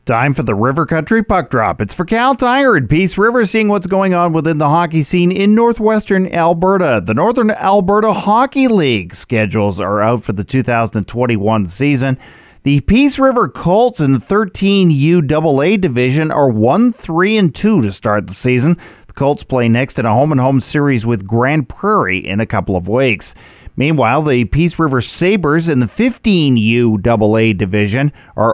Time for the River Country Puck Drop. It's for Kal Tire in Peace River, seeing what's going on within the hockey scene in northwestern Alberta. The Northern Alberta Hockey League schedules are out for the 2021 season. The Peace River Colts in the 13 UAA division are 1-3-2 to start the season. The Colts play next in a home-and-home series with Grande Prairie in a couple of weeks. Meanwhile, the Peace River Sabres in the 15 UAA division are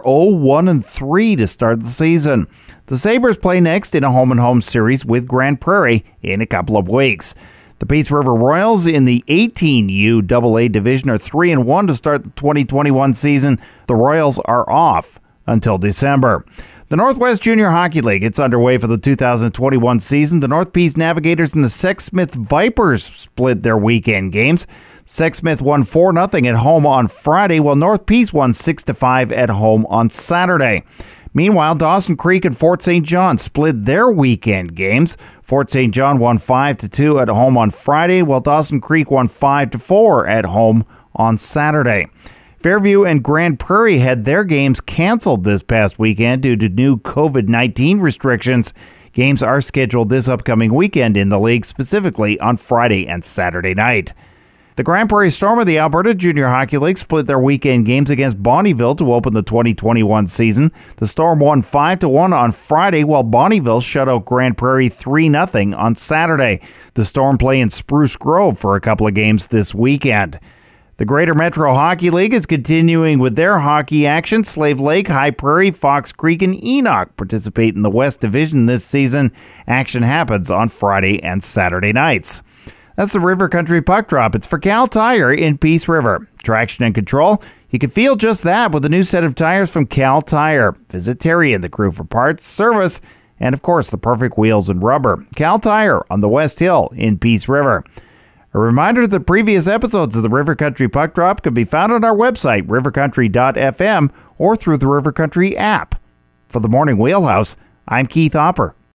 0-1-3 to start the season. The Sabres play next in a home-and-home series with Grande Prairie in a couple of weeks. The Peace River Royals in the 18 UAA division are 3-1 to start the 2021 season. The Royals are off until December. The Northwest Junior Hockey League gets underway for the 2021 season. The North Peace Navigators and the Sexsmith Vipers split their weekend games. Sexsmith won 4-0 at home on Friday, while North Peace won 6-5 at home on Saturday. Meanwhile, Dawson Creek and Fort St. John split their weekend games. Fort St. John won 5-2 at home on Friday, while Dawson Creek won 5-4 at home on Saturday. Fairview and Grande Prairie had their games canceled this past weekend due to new COVID-19 restrictions. Games are scheduled this upcoming weekend in the league, specifically on Friday and Saturday night. The Grande Prairie Storm of the Alberta Junior Hockey League split their weekend games against Bonnyville to open the 2021 season. The Storm won 5-1 on Friday, while Bonnyville shut out Grande Prairie 3-0 on Saturday. The Storm play in Spruce Grove for a couple of games this weekend. The Greater Metro Hockey League is continuing with their hockey action. Slave Lake, High Prairie, Fox Creek, and Enoch participate in the West Division this season. Action happens on Friday and Saturday nights. That's the River Country Puck Drop. It's for Kal Tire in Peace River. Traction and control. You can feel just that with a new set of tires from Kal Tire. Visit Terry and the crew for parts, service, and of course the perfect wheels and rubber. Kal Tire on the West Hill in Peace River. A reminder that previous episodes of the River Country Puck Drop can be found on our website, rivercountry.fm, or through the River Country app. For the Morning Wheelhouse, I'm Keith Hopper.